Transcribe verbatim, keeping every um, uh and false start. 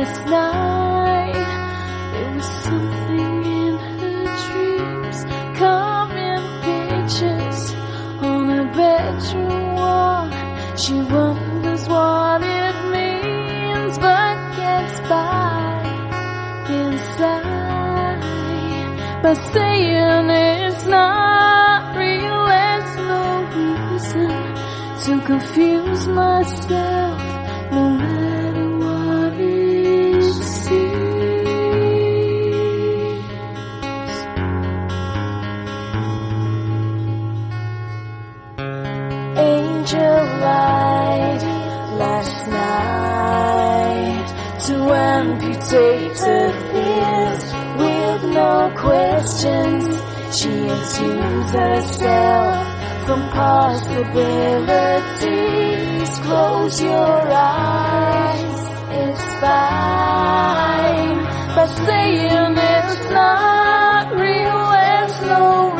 last night. There was something in her dreams, coming pictures on her bedroom wall. She wonders what it means, but gets by inside by saying it's not real. There's no reason to confuse myself, no matter what it seems. Angel light last night to amputate her fears with no questions. She entombs herself from possibilities. Close your eyes, it's fine. By saying it's not real, there's no